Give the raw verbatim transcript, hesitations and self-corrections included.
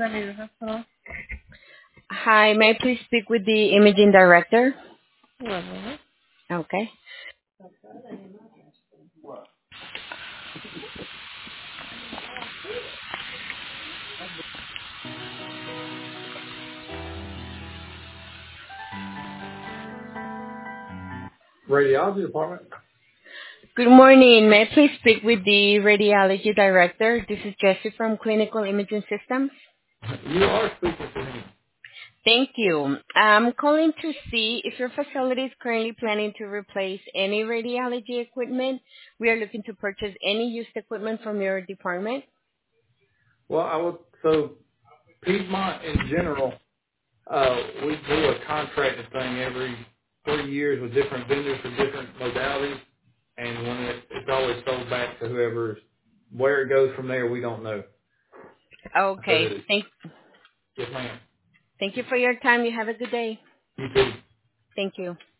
Hello. Hi, may I please speak with the imaging director? One moment. Okay. Radiology department. Good morning. May I please speak with the radiology director? This is Jessie from Clinical Imaging Systems. You are speaking to me. Thank you. I'm calling to see if your facility is currently planning to replace any radiology equipment. We are looking to purchase any used equipment from your department. Well, I would, so Piedmont in general, uh, we do a contracted thing every three years with different vendors for different modalities, and when it, it's always sold back to whoever's, where it goes from there, we don't know. But Okay. it is. Thank Yes, ma'am. thank you for your time. You have a good day. You too. Thank you.